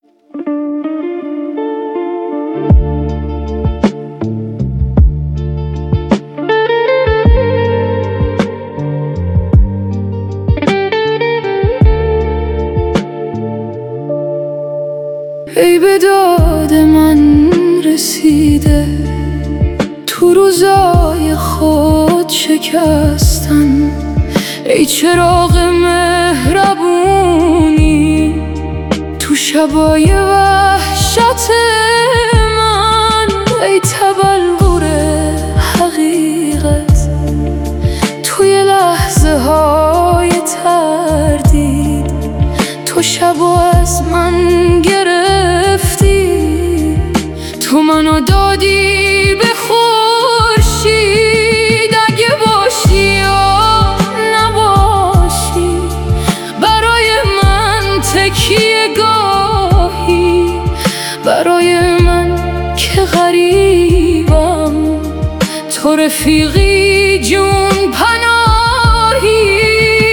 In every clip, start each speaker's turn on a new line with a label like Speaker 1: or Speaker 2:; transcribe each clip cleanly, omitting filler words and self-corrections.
Speaker 1: ای به داد من رسیده تو روزای خود شکستن، ای چراغ مهربونی تو شبای وحشت من، ای تبلور حقیقت توی لحظه های تردید، تو شبو از من گرفتی، تو منو دادی به خورشید. اگه باشی یا نباشی برای من تکیه گاهی، برای من که غریبم تو رفیقی جون پناهی.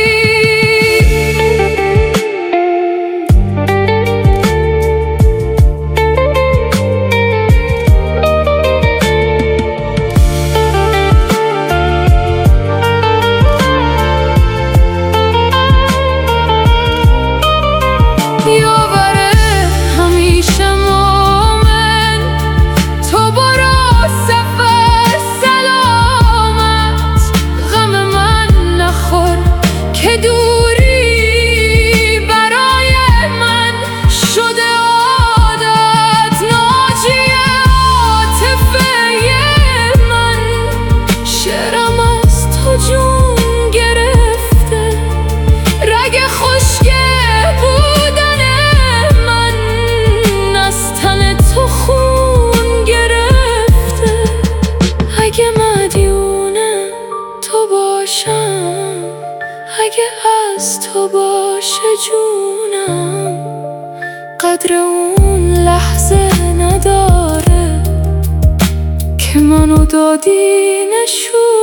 Speaker 1: اگه از تو باشه جونم، قدر اون لحظه نداره که منو دادی نشون.